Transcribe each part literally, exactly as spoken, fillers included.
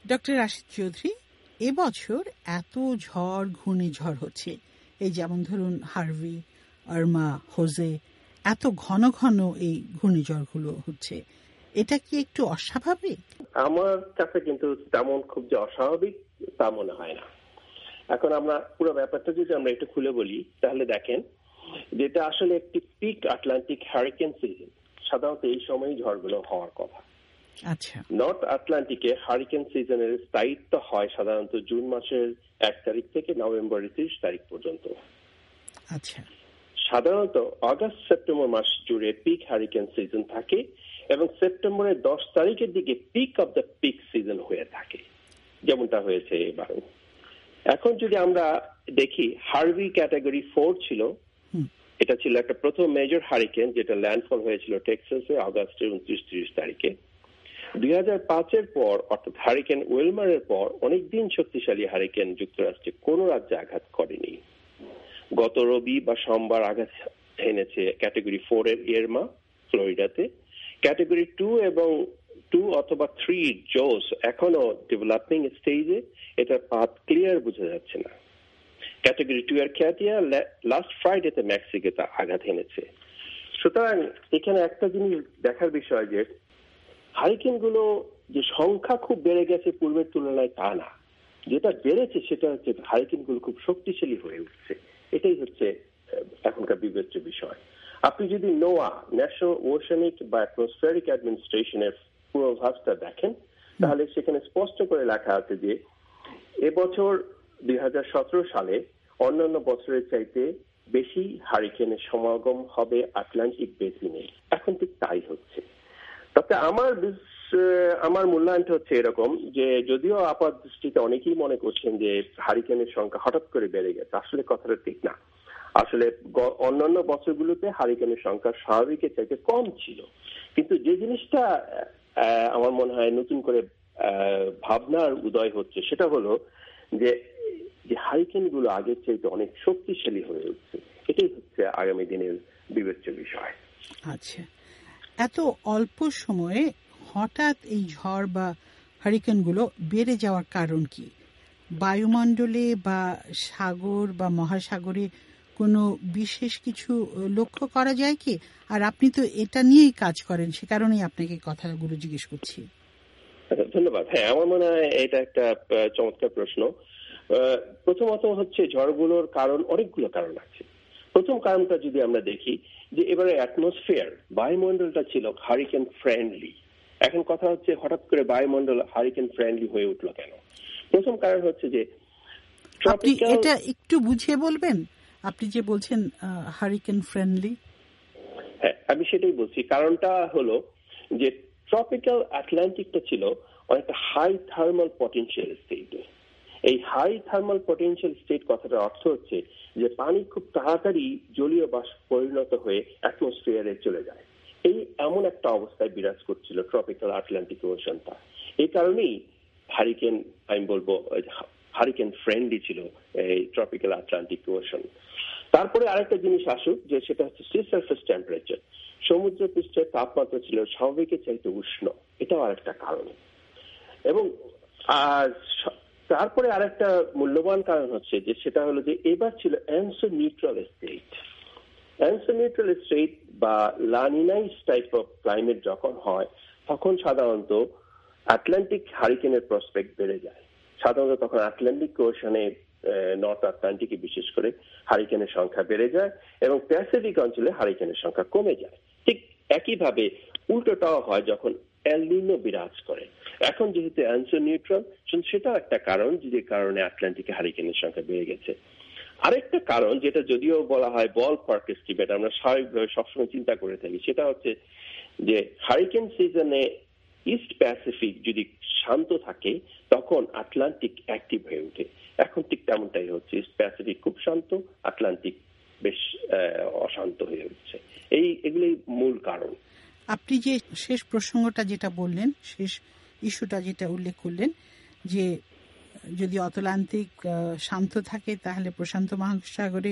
Doctor Rashid Chowdhury, এবছর এত ঝড় ঘূর্ণিঝড় হচ্ছে, এই যেমন ধরুন হার্ভি, আর্মা, হোজে, এত ঘন ঘন এই ঘূর্ণিঝড়গুলো হচ্ছে, এটা কি একটু অস্বাভাবিক? আমার কাছে কিন্তু তেমন খুব যে অস্বাভাবিক তা মনে হয় না। এখন আমরা পুরো ব্যাপারটা যদি আমরা একটু খুলে বলি তাহলে দেখেন, যেটা আসলে একটি পিক আটলান্টিক হারিকেন সিজন, সাধারণত এই সময়ই ঝড়গুলো হওয়ার কথা। আচ্ছা, নর্থ আটলান্টিকে হারিকেন সিজনের স্থায়িত্ব হয় সাধারণত জুন মাসের এক তারিখ থেকে নভেম্বরের ত্রিশ তারিখ পর্যন্ত। আচ্ছা, সাধারণত আগস্ট সেপ্টেম্বর মাস জুড়ে পিক হারিকেন সিজন থাকে এবং সেপ্টেম্বরের দশ তারিখের দিকে peak of the peak season হয়ে থাকে, যেমনটা হয়েছে এবার। এখন যদি আমরা দেখি, হার্ভি ক্যাটাগরি ফোর ছিল, এটা ছিল একটা প্রথম মেজর হারিকেন যেটা ল্যান্ডফল হয়েছিল টেক্সাসে আগস্টের উনত্রিশ ত্রিশ তারিখে। দুই হাজার পাঁচের পর অর্থাৎ হারিকেন উইলমারের পর অনেকদিন শক্তিশালী হারিকেন যুক্তরাষ্ট্রে কোন রাজ্যে আঘাত করেনি। গত রবি বা সোমবার আঘাত এনেছে ক্যাটাগরি ফোর এর ইরমা ফ্লোরিডাতে। ক্যাটাগরি টু এবং টু অথবা থ্রি জোস এখনো ডেভেলপিং স্টেজে, এটা পাথ ক্লিয়ার বোঝা যাচ্ছে না। ক্যাটাগরি টু এর খ্যাতিয়া লাস্ট ফ্রাইডেতে মেক্সিকোতে আঘাত এনেছে। সুতরাং এখানে একটা জিনিস দেখার বিষয় যে হারিকেন গুলো যে সংখ্যা খুব বেড়ে গেছে পূর্বের তুলনায় তা না, যেটা বেড়েছে সেটা হচ্ছে হারিকেন গুলো খুব শক্তিশালী হয়ে উঠছে। এটাই হচ্ছে এখনকার বিবেচ্য বিষয়। আপনি যদি নোয়া ন্যাশনাল ওশেনিক বা অ্যাটমসফিয়ারিক অ্যাডমিনিস্ট্রেশনের পূর্বাভাসটা দেখেন তাহলে সেখানে স্পষ্ট করে লেখা আছে যে এবছর দুই হাজার সতেরো সালে অন্যান্য বছরের চাইতে বেশি হারিকেনের সমাগম হবে আটলান্টিক বেসিনে। এখন ঠিক তাই হচ্ছে। তাতে আমার আমার মূল্যায়নটা হচ্ছে এরকম যে যদিও আপাত দৃষ্টিতে অনেকেই মনে করছেন যে হারিকেনের সংখ্যা হঠাৎ করে বেড়ে গেছে, আসলে কথাটা ঠিক না। আসলে অন্যান্য বছরগুলোতে হারিকেনের সংখ্যা স্বাভাবিকের চাইতে কম ছিল, কিন্তু যে জিনিসটা আমার মনে হয় নতুন করে ভাবনার উদয় হচ্ছে সেটা হলো যে হারিকেন গুলো আগের চাইতে অনেক শক্তিশালী হয়ে উঠছে। এটাই হচ্ছে আগামী দিনের বিবেচ্য বিষয়। আচ্ছা, এত অল্প সময়ে হঠাৎ এই ঝড় বা হারিকেন গুলো বেড়ে যাওয়ার কারণ কি? বায়ুমণ্ডলে বা সাগর বা মহাসাগরে কোনো বিশেষ কিছু লক্ষ্য করা যায় কি? আর আপনি তো এটা নিয়েই কাজ করেন, সে কারণেই আপনাকে কথাগুলো জিজ্ঞেস করছি। ধন্যবাদ। হ্যাঁ, আমার মনে হয় এটা একটা চমৎকার প্রশ্ন। প্রথমত হচ্ছে ঝড়গুলোর কারণ, অনেকগুলো কারণ আছে। প্রথম কারণটা যদি আমরা দেখি যে এবারে অ্যাটমসফিয়ার বায়ুমণ্ডলটা ছিল হারিকেন ফ্রেন্ডলি। এখন কথা হচ্ছে হঠাৎ করে বায়ুমণ্ডল হারিকেন ফ্রেন্ডলি হয়ে উঠলো কেন? প্রথম কারণ হচ্ছে যে আপনি এটা একটু বুঝিয়ে বলবেন, আপনি যে বলছেন হারিকেন ফ্রেন্ডলি। হ্যাঁ, আমি সেটাই বলছি। কারণটা হলো যে ট্রপিক্যাল আটলান্টিকটা ছিল অনেকটা হাই থার্মাল পটেনশিয়াল স্টেটে। এই হাই থার্মাল পটেনশিয়াল স্টেট কথাটার অর্থ হচ্ছে যে পানি খুব তাড়াতাড়ি জলীয় বাষ্প পরিণত হয়ে অ্যাটমসফিয়ারে চলে যায়। এই এমন একটা অবস্থায় বিরাজ করছিল ট্রপিক্যাল আটলান্টিক ওশনটা। এই কারণেই হারিকেন, আমি বলবো হারিকেন ফ্রেন্ডলি ছিল এই ট্রপিক্যাল আটলান্টিক ওশন। তারপরে আরেকটা জিনিস আসুক, যে সেটা হচ্ছে সি সারফেস টেম্পারেচার। সমুদ্র পৃষ্ঠের তাপমাত্রা ছিল স্বাভাবিকের চাইতে উষ্ণ, এটাও আরেকটা কারণ। এবং আর তারপরে আরেকটা মূল্যবান কারণ হচ্ছে যে সেটা হলো যে এবার ছিল ENSO neutral state. ENSO neutral state বা লানিনাইস টাইপ অফ ক্লাইমেট যখন হয় তখন সাধারণত আটলান্টিক হারিকেনের প্রসপেক্ট বেড়ে যায়। সাধারণত তখন আটলান্টিক ওশনে, নর্থ আটলান্টিকে বিশেষ করে হারিকেনের সংখ্যা বেড়ে যায় এবং প্যাসিফিক অঞ্চলে হারিকেনের সংখ্যা কমে যায়। ঠিক একইভাবে উল্টোটাও হয় যখন এল নিনো বিরাজ করে। এখন যেহেতু অ্যানসো নিউট্রাল, সেটাও একটা কারণ যে কারণে আটলান্টিকে হারিকেনের সংখ্যা বেড়ে গেছে। আরেকটা কারণ, যেটা যদিও বলা হয় বল পার্ক এস্টিমেট, আমরা স্বাভাবিকভাবে সবসময় চিন্তা করে থাকি, সেটা হচ্ছে যে হারিকেন সিজনে ইস্ট প্যাসিফিক যদি শান্ত থাকে তখন আটলান্টিক অ্যাক্টিভ হয়ে ওঠে। এখন ঠিক তেমনটাই হচ্ছে, ইস্ট প্যাসিফিক খুব শান্ত, আটলান্টিক বেশ অশান্ত হয়ে উঠছে। এই এগুলোই মূল কারণ। আপনি যে শেষ প্রসঙ্গটা যেটা বললেন, শেষ ইস্যুটা যেটা উল্লেখ করলেন, যে যদি আটলান্টিক শান্ত থাকে তাহলে প্রশান্ত মহাসাগরে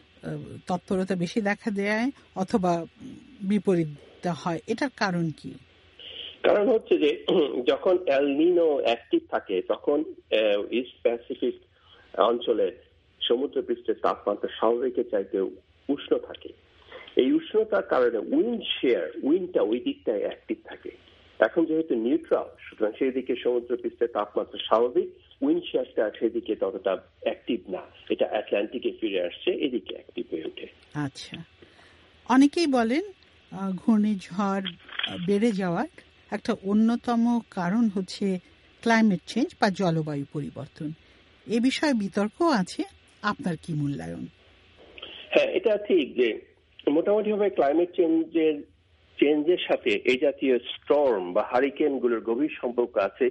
তৎপরতা বেশি দেখা দেয় অথবা বিপরীতটা হয়, এটার কারণ কি? কারণ হচ্ছে যে যখন এল নিনো অ্যাক্টিভ থাকে তখন ইস্ট প্যাসিফিক অঞ্চলে সমুদ্রপৃষ্ঠের তাপমাত্রা স্বাভাবিকের চাইতে উষ্ণ থাকে। এই উষ্ণতার কারণে উইন্ড শেয়ার উইন্ডটা ওই দিকটায় অ্যাক্টিভ থাকে। এখন যেহেতু নিউট্রাল, সুতরাং সেই দিকে সমুদ্রপৃষ্ঠের তাপমাত্রা স্বাভাবিক, উইন্ড শেয়ারটা সেদিকে ততটা অ্যাক্টিভ না, এটা আটলান্টিকে ফিরে আসছে, এদিকে অ্যাক্টিভ হয়ে ওঠে। আচ্ছা, অনেকেই বলেন ঘূর্ণিঝড় বেড়ে যাওয়ার একটা অন্যতম কারণ হচ্ছে ক্লাইমেট চেঞ্জ বা জলবায়ু পরিবর্তন। এ বিষয়ে বিতর্ক আছে, আপনার কি মূল্যায়ন? হ্যাঁ, এটা ঠিক যে মোটামুটি ভাবে ক্লাইমেট চেঞ্জের চেঞ্জের সাথে এই জাতীয় স্টর্ম বা হারিকেন গুলোর গভীর সম্পর্ক আছে।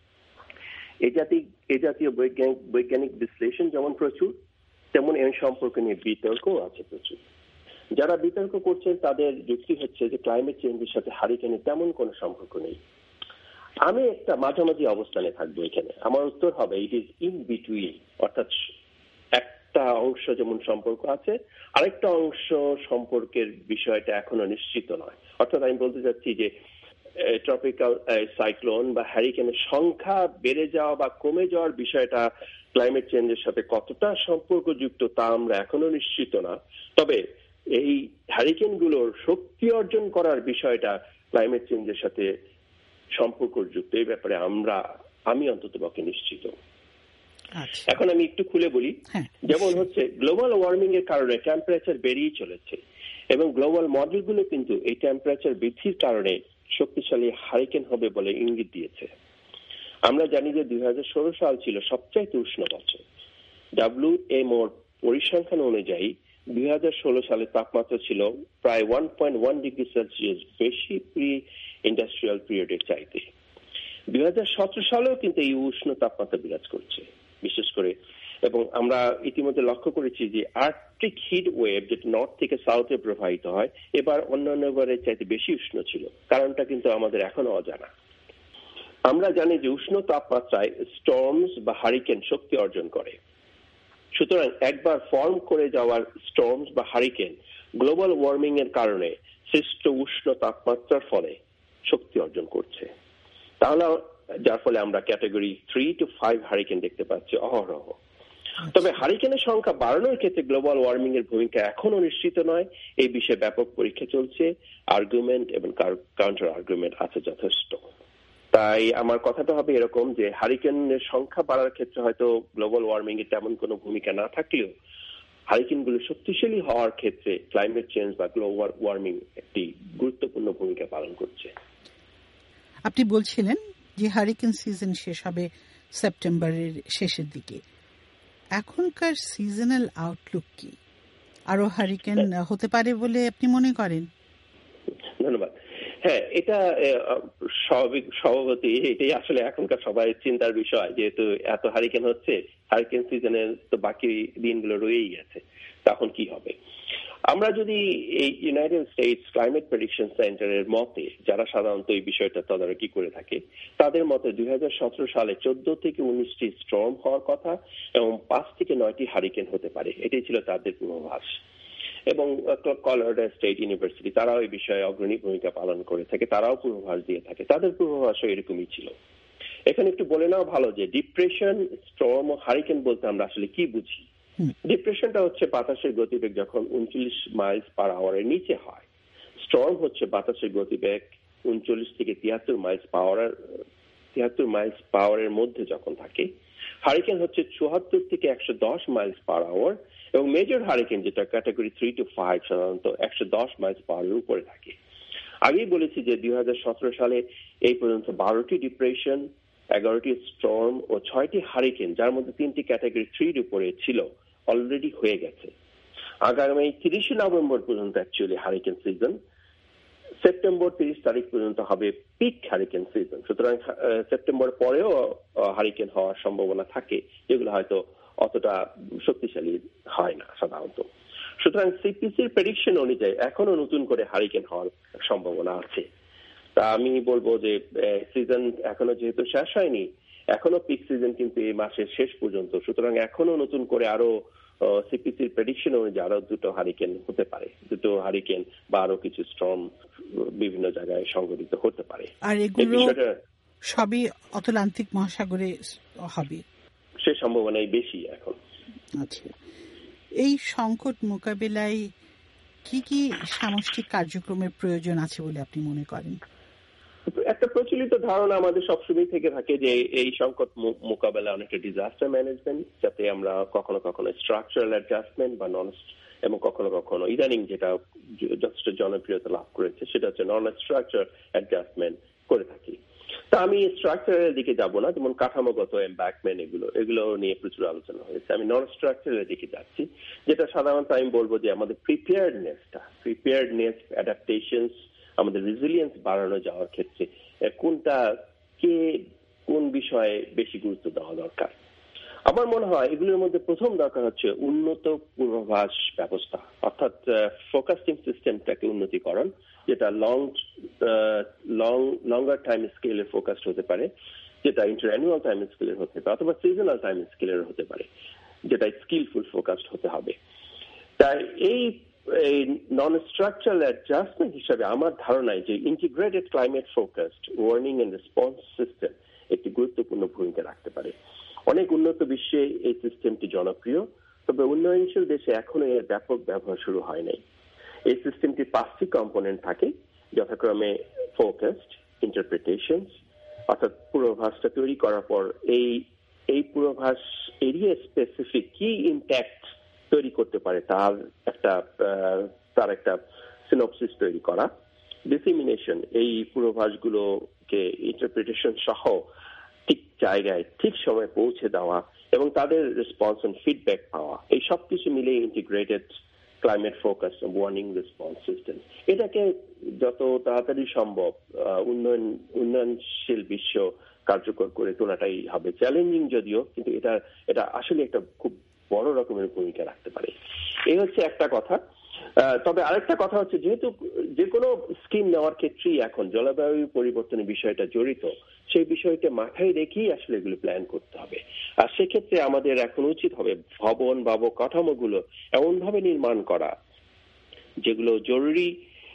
এই জাতীয় এই জাতীয় বৈজ্ঞানিক বৈজ্ঞানিক বিশ্লেষণ যেমন প্রচুর, তেমন এর সম্পর্ক নিয়ে বিতর্কও আছে প্রচুর। যারা বিতর্ক করছেন তাদের যুক্তি হচ্ছে যে ক্লাইমেট চেঞ্জের সাথে হারিকেনের তেমন কোনো সম্পর্ক নেই। আমি একটা মাঝামাঝি অবস্থানে থাকবো এখানে। আমার উত্তর হবে ইট ইজ ইন বিটুইন, অর্থাৎ একটা অংশ যেমন সম্পর্ক আছে, আরেকটা অংশ সম্পর্কের বিষয়টা এখনো নিশ্চিত নয়। অর্থাৎ আমি বলতে চাচ্ছি যে ট্রপিক্যাল সাইক্লোন বা হ্যারিকেনের সংখ্যা বেড়ে যাওয়া বা কমে যাওয়ার বিষয়টা ক্লাইমেট চেঞ্জের সাথে কতটা সম্পর্কযুক্ত তা আমরা এখনো নিশ্চিত না। তবে এই হ্যারিকেনগুলোর শক্তি অর্জন করার বিষয়টা ক্লাইমেট চেঞ্জের সাথে সম্পর্কযুক্ত, এই ব্যাপারে আমরা আমি অন্তত পক্ষে নিশ্চিত। এখন আমি একটু খুলে বলি। যেমন হচ্ছে গ্লোবাল ওয়ার্মিং এর কারণে টেম্পারেচার বেড়েই চলেছে এবং গ্লোবাল মডেলগুলো কিন্তু এই টেম্পারেচার বৃদ্ধির কারণে শক্তিশালী হারিকেন হবে বলে ইঙ্গিত দিয়েছে। আমরা জানি যে দুই হাজার ষোলো সাল ছিল সবচাইতে উষ্ণ বছর। ডাব্লিউএমওর পরিসংখ্যান অনুযায়ী দুই হাজার ষোলো সালে তাপমাত্রা ছিল প্রায় one point one degree Celsius বেশি প্রি ইন্ডাস্ট্রিয়াল পিরিয়ডের চাইতে। দুই হাজার সতেরো সালেও কিন্তু এই উষ্ণ তাপমাত্রা বিরাজ করছে বিশেষ করে, এবং আমরা ইতিমধ্যে লক্ষ্য করেছি যে আর্কটিক হিট ওয়েভ যেটা নর্থ থেকে সাউথে প্রবাহিত হয় এবার অন্যান্য বারের চাইতে বেশি উষ্ণ ছিল। কারণটা কিন্তু আমাদের এখনো অজানা। আমরা জানি যে উষ্ণ তাপমাত্রায় স্টর্মস বা হারিকেন শক্তি অর্জন করে। সুতরাং একবার ফর্ম করে যাওয়ার স্টর্মস বা হারিকেন গ্লোবাল ওয়ার্মিং এর কারণে সৃষ্ট উষ্ণ তাপমাত্রার ফলে শক্তি অর্জন করছে। তাহলে যার ফলে আমরা category three to five hurricane দেখতে পাচ্ছি অহরহ। তবে হারিকেনের সংখ্যা বাড়ানোর ক্ষেত্রে গ্লোবাল ওয়ার্মিং এর ভূমিকা এখনো নিশ্চিত নয়। এই বিষয়ে ব্যাপক পরীক্ষা চলছে, আর্গুমেন্ট এবং কাউন্টার আর্গুমেন্ট আছে যথেষ্ট। তাই আমার কথাটা হবে এরকম যে হারিকেনের সংখ্যা বাড়ার ক্ষেত্রে হয়তো গ্লোবাল ওয়ার্মিং এর তেমন কোনো ভূমিকা না থাকলেও হারিকেনগুলো শক্তিশালী হওয়ার ক্ষেত্রে ক্লাইমেট চেঞ্জ বা গ্লোবাল ওয়ার্মিং একটি গুরুত্বপূর্ণ ভূমিকা পালন করছে। আপনি বলছিলেন যে হারিকেন সিজন শেষ হবে সেপ্টেম্বরের শেষের দিকে। এখনকার সিজনাল আউটলুক কি? আরো হারিকেন হতে পারে বলে আপনি মনে করেন? ধন্যবাদ। হ্যাঁ, এটা স্বাভাবিক স্বভাবতই এটাই আসলে এখনকার সবাই চিন্তার বিষয়, যেহেতু এত হারিকেন হচ্ছে, হারিকেন সিজনের তো বাকি দিনগুলো রয়েই গেছে, তখন কি হবে? আমরা যদি এই ইউনাইটেড স্টেটস ক্লাইমেট প্রেডিকশন সেন্টারের মতে, যারা সাধারণত এই বিষয়টা তদারকি করে থাকে, তাদের মতে দুই হাজার সতেরো সালে চোদ্দ থেকে উনিশটি স্টর্ম হওয়ার কথা এবং পাঁচ থেকে নয়টি হারিকেন হতে পারে, এটাই ছিল তাদের পূর্বাভাস। এবং কলোরাডো স্টেট ইউনিভার্সিটি তারাও এই বিষয়ে অগ্রণী ভূমিকা পালন করে থাকে, তারাও পূর্বাভাস দিয়ে থাকে, তাদের পূর্বাভাসও এরকমই ছিল। এখানে একটু বলে নেওয়া ভালো যে ডিপ্রেশন, স্টর্ম ও হারিকেন বলতে আমরা আসলে কি বুঝি। ডিপ্রেশনটা হচ্ছে বাতাসের গতিবেগ যখন উনচল্লিশ মাইলস পার আওয়ারের নিচে হয়। স্টর্ম হচ্ছে বাতাসের গতিবেগ উনচল্লিশ থেকে তিয়াত্তর মাইলস পাওয়ার তিয়াত্তর মাইলস পাওয়ারের মধ্যে যখন থাকে। হারিকেন হচ্ছে চুয়াত্তর থেকে একশো দশ মাইলস পার আওয়ার এবং মেজর হারিকেন যেটা ক্যাটাগরি থ্রি টু ফাইভ সাধারণত একশো দশ মাইলস পাওয়ারের উপরে থাকে। আগেই বলেছি যে দুই হাজার সতেরো সালে এই পর্যন্ত বারোটি ডিপ্রেশন, এগারোটি স্টর্ম ও ছয়টি হারিকেন, যার মধ্যে তিনটি ক্যাটাগরি থ্রির উপরে ছিল, অলরেডি হয়ে গেছে। আগামী তিরিশে নভেম্বর পর্যন্ত অ্যাকচুয়ালি হারিকেন সিজন, সেপ্টেম্বর তিরিশ তারিখ পর্যন্ত হবে পিক হারিকেন সিজন। সুতরাং সেপ্টেম্বর পরেও হারিকেন হওয়ার সম্ভাবনা থাকে, যেগুলো হয়তো অতটা শক্তিশালী হয় না সাধারণত। সুতরাং সিপিসির প্রেডিকশন অনুযায়ী এখনো নতুন করে হারিকেন হওয়ার সম্ভাবনা আছে। তা আমি বলবো যে সিজন এখনো যেহেতু শেষ হয়নি এখনো পিক সিজন কিন্তু এই মাসের শেষ পর্যন্ত, সুতরাং এখনো নতুন করে আরো সিপিসির প্রেডিকশন অনুযায়ী আরো দুটো হারিকেন হতে পারে, দুটো হারিকেন বা আরো কিছু স্টর্ম বিভিন্ন জায়গায় সংঘটিত হতে পারে। আর এগুলো সবই আটলান্টিক মহাসাগরে হবে, সে সম্ভাবনাই বেশি এখন। আচ্ছা, এই সংকট মোকাবিলায় কি কি সামষ্টিক কার্যক্রমের প্রয়োজন আছে বলে আপনি মনে করেন? একটা প্রচলিত ধারণা আমাদের সবসময় থেকে থাকে যে এই সংকট মোকাবেলা অনেকটা ডিজাস্টার ম্যানেজমেন্ট, যাতে আমরা কখনো কখনো স্ট্রাকচারাল অ্যাডজাস্টমেন্ট বা নন, এবং কখনো কখনো ইদানিং যেটা যথেষ্ট জনপ্রিয়তা লাভ করেছে সেটা হচ্ছে নন স্ট্রাকচার অ্যাডজাস্টমেন্ট করে থাকি। তা আমি স্ট্রাকচারের দিকে যাব না, যেমন কাঠামোগত এমব্যাঙ্কমেন্ট এগুলো এগুলো নিয়ে প্রচুর আলোচনা হয়েছে। আমি নন স্ট্রাকচারের দিকে যাচ্ছি, যেটা সাধারণত আমি বলবো যে আমাদের প্রিপেয়ার্ডনেসটা, প্রিপেয়ার্ডনেস, অ্যাডাপ্টেশনস, আমাদের রেজিলিয়েন্স বাড়ানো যাওয়ার ক্ষেত্রে কোনটা কে কোন বিষয়ে বেশি গুরুত্ব দেওয়া দরকার। আমার মনে হয় এগুলোর মধ্যে প্রথম দরকার হচ্ছে উন্নত পূর্বাভাস ব্যবস্থা, অর্থাৎ ফোকাসিং সিস্টেমটাকে উন্নতিকরণ, যেটা লং লং লঙ্গার টাইম স্কেলের ফোকাসড হতে পারে, যেটা ইন্টারঅ্যানুয়াল টাইম স্কেলের হতে পারে, অথবা সিজনাল টাইম স্কেলের হতে পারে, যেটা স্কিলফুল ফোকাসড হতে হবে। তাই এই এই নন স্ট্রাকচারাল অ্যাডজাস্টমেন্ট হিসাবে আমার ধারণায় যে integrated climate focused warning and response system একটি গুরুত্বপূর্ণ ভূমিকা রাখতে পারে। অনেক উন্নত বিশ্বে এই সিস্টেমটি জনপ্রিয়, তবে উন্নয়নশীল দেশে এখনো এর ব্যাপক ব্যবহার শুরু হয় নাই। এই সিস্টেমটির পাঁচটি কম্পোনেন্ট থাকে, যথাক্রমে ফোকাসড, ইন্টারপ্রিটেশনস, অর্থাৎ পূর্বাভাসটা তৈরি করার পর এই এই পূর্বাভাস এরিয়া স্পেসিফিক কি ইম্প্যাক্ট তৈরি করতে পারে তার একটা তার একটা সিনপসিস তৈরি করা, ডিসেমিনেশন, এই পূর্বাভাসগুলোকে ইন্টারপ্রিটেশন সহ ঠিক জায়গায় ঠিক সময় পৌঁছে দেওয়া এবং তাদের রেসপন্স এন্ড ফিডব্যাক পাওয়া, এই সবকিছু মিলে integrated climate focus warning response system. এটাকে যত তাড়াতাড়ি সম্ভব উন্নয়ন উন্নয়নশীল বিশ্ব কার্যকর করে তোলাটাই হবে। চ্যালেঞ্জিং যদিও, কিন্তু এটা এটা আসলে একটা খুব বড় রকমের ভূমিকা রাখতে পারে। এই হচ্ছে একটা কথা। তবে আরেকটা কথা হচ্ছে, যেহেতু যে কোনো স্কিম নেওয়ার ক্ষেত্রেই এখন জলবায়ু পরিবর্তনের বিষয়টা জড়িত, সেই বিষয়টা মাথায় রেখেই আসলে এগুলো প্ল্যান করতে হবে। আর সেক্ষেত্রে আমাদের এখন উচিত হবে ভবন বা কাঠামোগুলো এমন ভাবে নির্মাণ করা যেগুলো জরুরি,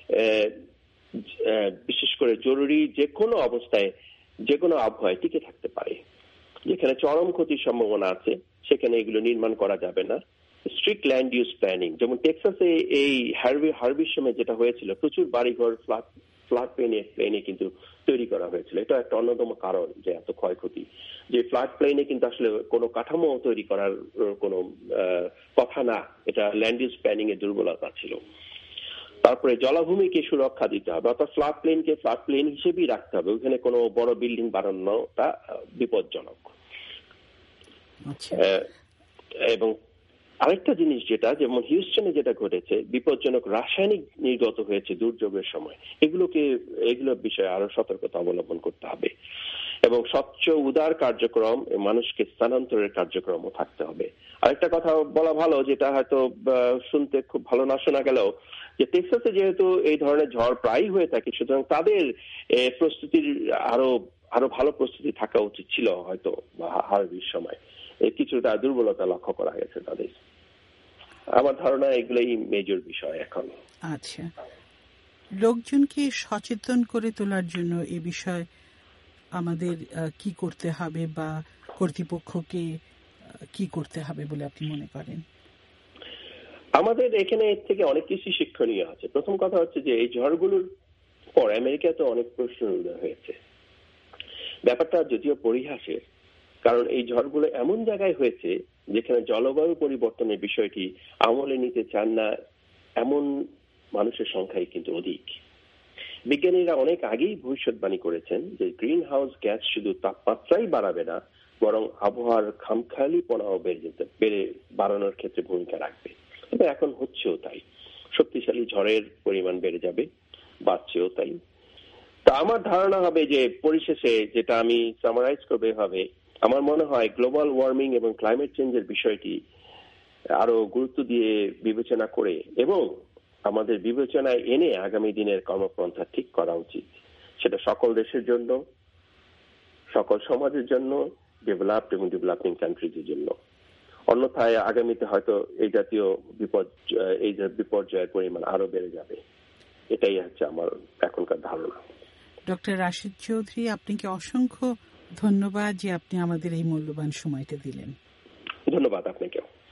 বিশেষ করে জরুরি যে কোনো অবস্থায় যে কোনো আবহাওয়ায় টিকে থাকতে পারে। যেখানে চরম ক্ষতির সম্ভাবনা আছে সেখানে এগুলো নির্মাণ করা যাবে না। স্ট্রিক্ট ল্যান্ড ইউজ প্ল্যানিং, যেমন টেক্সাসে এই হার্ভি হার্ভির সময় যেটা হয়েছিল, প্রচুর বাড়িঘর ফ্লাড ফ্লাড প্লেনে প্লেনে কিন্তু তৈরি করা হয়েছিল। এটা একটা অন্যতম কারণ যে এত ক্ষয়ক্ষতি, যে ফ্লাড প্লেনে কিন্তু আসলে কোনো কাঠামো তৈরি করার কোনো কথা না, এটা ল্যান্ড ইউজ প্ল্যানিং এর দুর্বলতা ছিল। তারপরে জলাভূমিকে সুরক্ষা দিতে হবে, অর্থাৎ ফ্লাড প্লেনকে ফ্লাড প্লেন হিসেবেই রাখতে হবে, ওখানে কোনো বড় বিল্ডিং বানানোটা বিপজ্জনক। এবং আরেকটা জিনিস যেটা, যেমন হিউস্টনে যেটা ঘটেছে, বিপজ্জনক রাসায়নিক নির্গত হয়েছে দুর্যোগের সময়, এগুলোকে এগুলোর বিষয়ে আরো সতর্কতা অবলম্বন করতে হবে। এবং স্বচ্ছ উদার কার্যক্রম, মানুষকে স্থানান্তরের কার্যক্রমও থাকতে হবে। আরেকটা কথা বলা ভালো, যেটা হয়তো শুনতে খুব ভালো না শোনা গেলেও, যে টেক্সাসে যেহেতু এই ধরনের ঝড় প্রায়ই হয়ে থাকে, সুতরাং তাদের প্রস্তুতির আরো আরো ভালো প্রস্তুতি থাকা উচিত ছিল হয়তো হার্ভির সময়। কিছুটা দুর্বলতা লক্ষ্য করা গেছে তাদের। আমার ধারণা এগুলোই মেজর বিষয় এখন। আচ্ছা, লোকজনকে সচেতন করে তোলার জন্য এ বিষয়ে আমাদের কি করতে হবে বা কর্তৃপক্ষকে কি করতে হবে বলে আপনি মনে করেন? আমাদের এখানে এর থেকে অনেক কিছু শিক্ষণীয় আছে। প্রথম কথা হচ্ছে যে এই ঝড়গুলোর পর আমেরিকাতে অনেক প্রশ্ন উদয় হয়েছে। ব্যাপারটা যদিও পরিহাসের, কারণ এই ঝড়গুলো এমন জায়গায় হয়েছে যেখানে জলবায়ু পরিবর্তনের বিষয়টি আমলে নিতে চান না এমন মানুষের সংখ্যাই কিন্তু অধিক। বিজ্ঞানীরা অনেক আগেই ভবিষ্যৎবাণী করেছেন যে গ্রিন হাউস গ্যাস শুধু তাপমাত্রাই বাড়াবে না, বরং আবহাওয়ার খামখেয়ালিপনাও বেড়ে যেতে বেড়ে বাড়ানোর ক্ষেত্রে ভূমিকা রাখবে। তবে এখন হচ্ছেও তাই, শক্তিশালী ঝড়ের পরিমাণ বেড়ে যাবে, বাড়ছেও তাই। তা আমার ধারণা হবে যে পরিশেষে, যেটা আমি সামারাইজ করবে এভাবে, আমার মনে হয় গ্লোবাল ওয়ার্মিং এবং ক্লাইমেট চেঞ্জের বিষয়টি আরো গুরুত্ব দিয়ে বিবেচনা করে এবং আমাদের বিবেচনায় এনে আগামী দিনের কর্মপন্থা ঠিক করা উচিত। সেটা সকল দেশের জন্য, সকল সমাজের জন্য, ডেভেলপড এবং ডেভেলপিং কান্ট্রিজের জন্য। অন্যথায় আগামীতে হয়তো এই জাতীয় বিপদ এই বিপর্যয়ের পরিমাণ আরো বেড়ে যাবে, এটাই হচ্ছে আমার এখনকার ধারণা। ডক্টর রাশেদ চৌধুরী, আপনাকে অসংখ্য ধন্যবাদ যে আপনি আমাদের এই মূল্যবান সময়টা দিলেন। ধন্যবাদ আপনাকেও।